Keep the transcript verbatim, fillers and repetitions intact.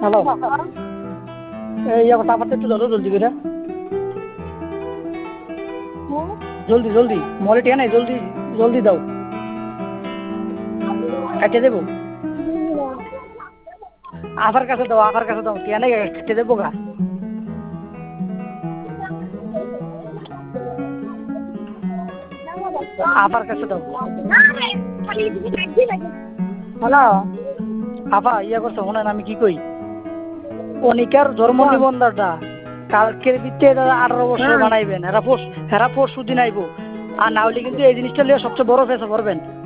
hello এই আবার চাপাতে একটু দাও জলদি করে জলদি জলদি মলে টিয়া নাই জলদি জলদি দাও কেটে দেবো আফার কাছে দাও আফার কাছে দাও টিয়া নাই কেটে দেবো গা আফার কাছে দাও হ্যালো আফা ইয়া করছো শোনেন আমি কি কই অনিকার জন্ম নিবন্ধনটা কালকের ভিত্তিতে আঠারো বছর বানাইবেন হেরা পরশু হেরা পরশু দিন আইবো আর না হলে কিন্তু এই জিনিসটা লিয়ে সবচেয়ে বড় ফেসে পড়বেন